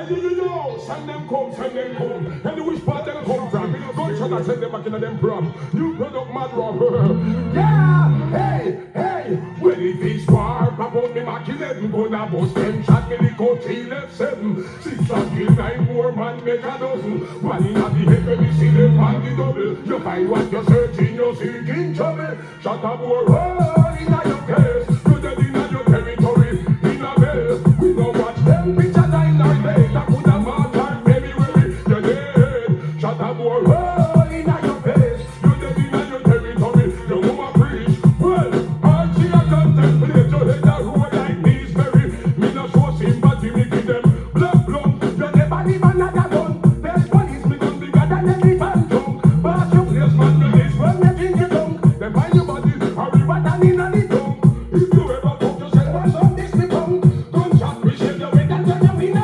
yo, send them come. And which part them come from? Gunshot I send them back in them prom. You product mad rob. Yeah, hey, when it is war, about me Mac 11, gonna bust them shot me the coach 11-7. 6 shot kill 9 more man make a dozen. One in the head when you see them on the double. You find what you're searching, you're seeking trouble. Shot a more hole in your case. You dead in your territory, in a bell. We don't watch them pictures in our day. That put a man on February, you're dead. Shot a more hole in your face. You dead in your territory, you woman preach. Well, all she a contemplate, you head a road like Beesbury. Me no show sympathy, me give them blood blunt. You never leave another gun. There's police, me gun bigger than any fan junk. But you place man, you is when you think you don't. Then find your body, hurry what I need on the tongue. If you ever talk yourself, what's on this me tongue? Gunshot, we shake your head and turn your feet.